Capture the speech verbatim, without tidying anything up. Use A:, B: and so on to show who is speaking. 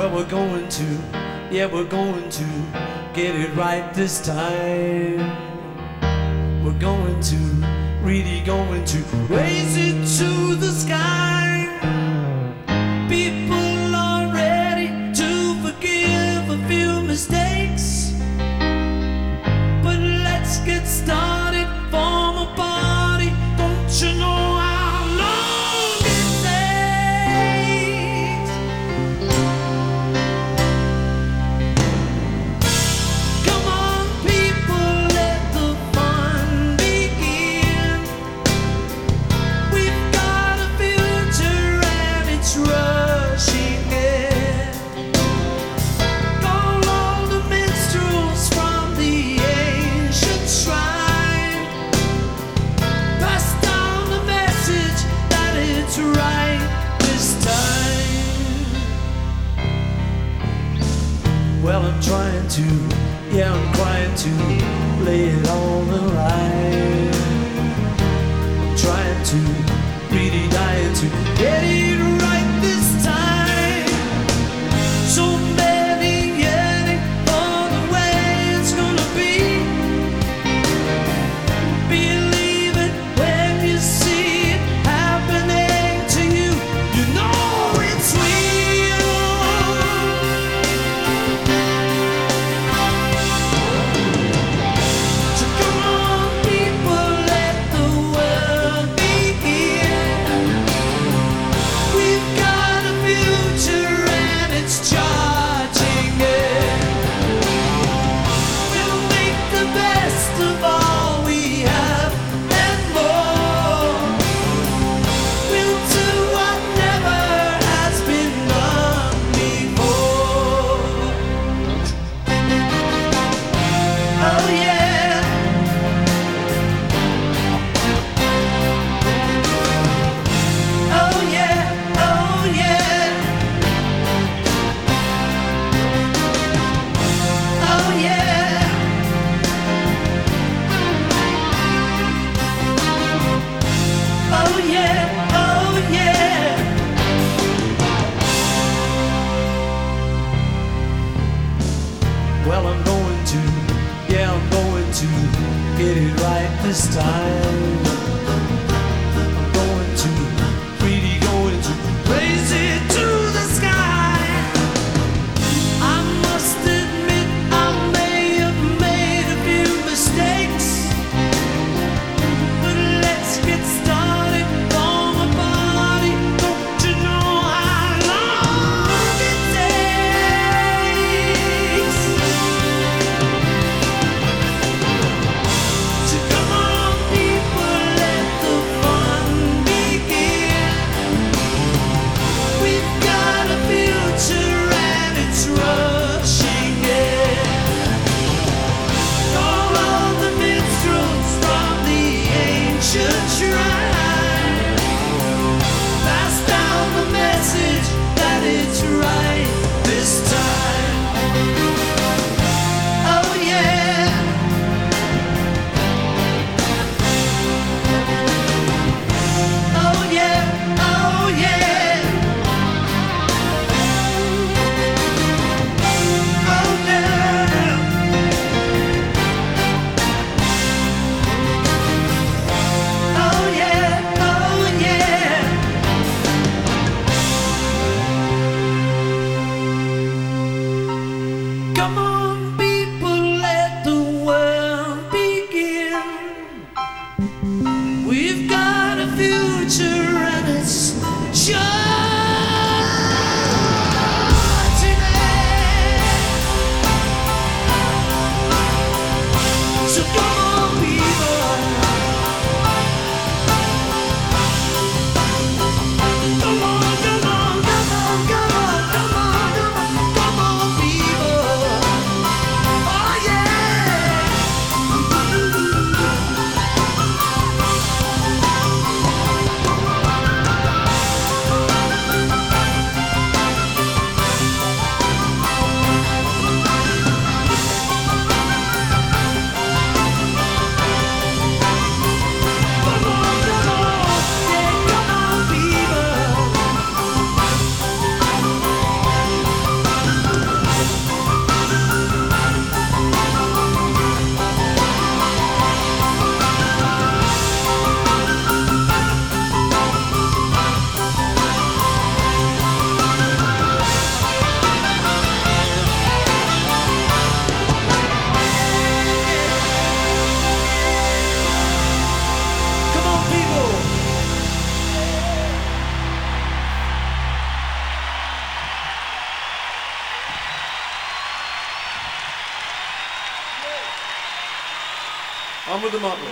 A: Well, we're going to, yeah, we're going to get it right this time. We're going to, really going to raise it to the sky. People are ready to forgive a few mistakes, but let's get started, form a party. Don't you know how long it takes? Come on, people, let the fun begin. We've got a future and it's rushing in. Call all the minstrels from the ancient shrine. Pass down the message that it's right this time. Well, I'm trying to, yeah, I'm trying to lay it on the line. I'm trying to, really dying to get it right this time. So many yearning for the way it's gonna be. Believe it when you see it happening to you. You know it's real. So come on, people,
B: I'm with the Motley.